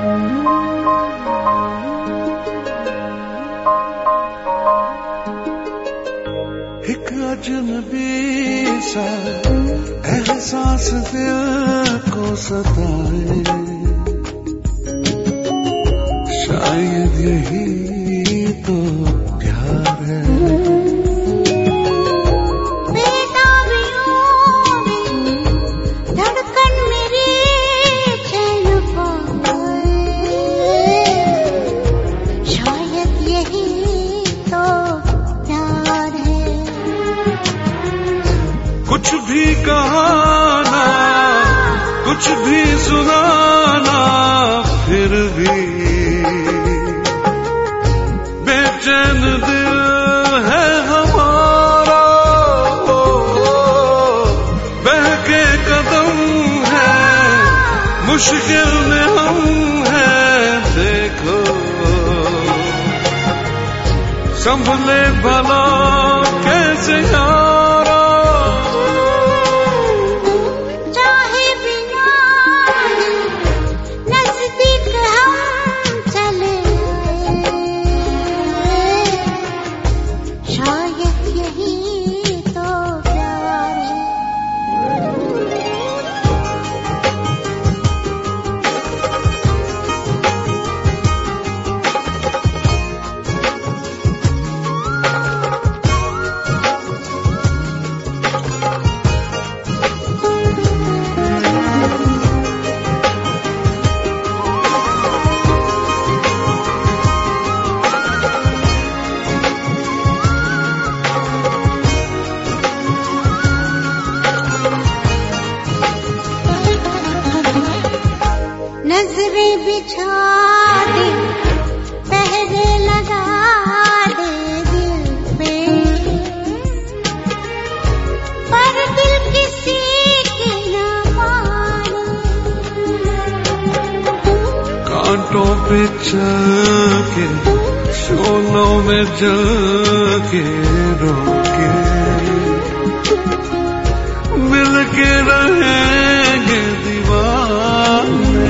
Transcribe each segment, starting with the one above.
एक अजनबी सा एहसास दिल को सताए, शायद यही तो प्यार है। धड़कन मेरी चैन पाए, शायद यही तो प्यार है। कुछ भी कहाना, कुछ भी सुनाना, फिर भी बेचैन दिल है हमारा। बहके कदम है, मुश्किल में हम हैं, देखो संभले भला कैसे यारा। चाहे बिना नजदीक हम चले आए, शायद यही तो प्यार है। नजरें बिछा दे, पहरे लगा दे दिल पे, पर दिल किसी की न माने। कांटों पे चल के, शोलों में जल के, रोके मिल के रहेंगे दीवाने।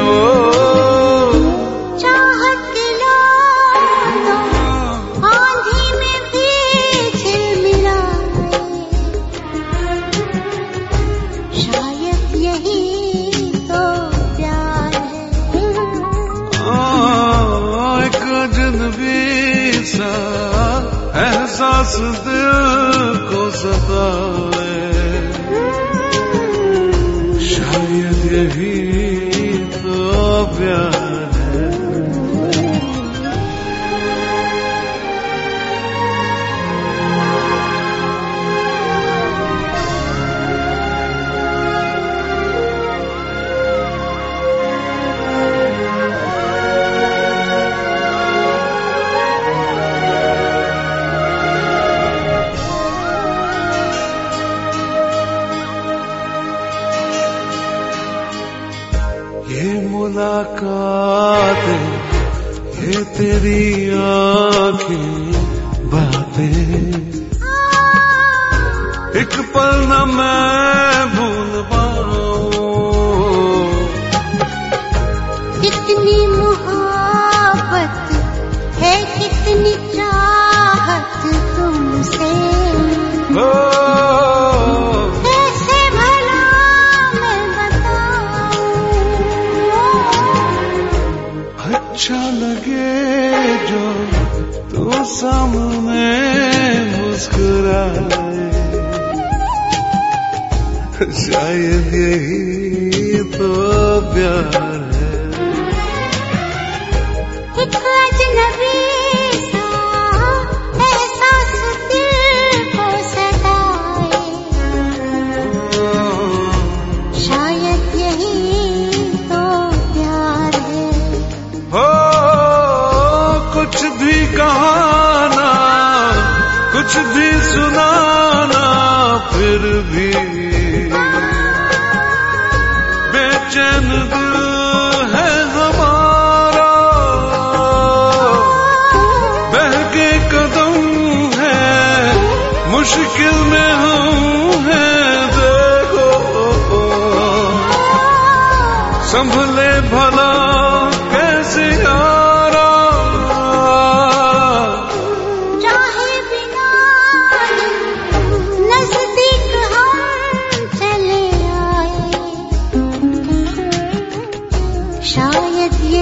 चाहत के लो आंधी में भी झिलमिलाए, शायद यही तो प्यार है। एक अजनबी सा एहसास दिल को सताए, शायद यही तो प्यार है। ये मुलाकातें, ये तेरी आँखें, बातें, एक पल न मैं भूल पाऊं। कितनी मोहब्बत है, कितनी चाहत तुमसे, कैसे भला मैं बताऊं। अच्छा लगे जो तू सामने मुस्कुराए, शायद यही तो प्यार है। एक अजनबी सा एहसास दिल को सताए, शायद यही तो प्यार है। हो कुछ भी कहाना, कुछ भी सुनाना, फिर भी बेचैन दिल है हमारा। बहके कदम है, मुश्किल में हम हैं, देखो संभले भला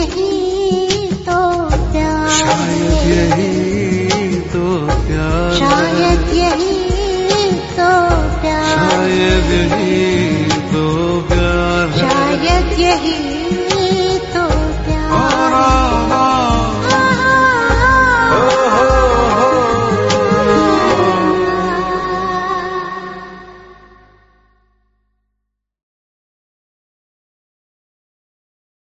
यही तो प्यार शायद यही तो प्यार, शायद यही तो प्यार, शायद यही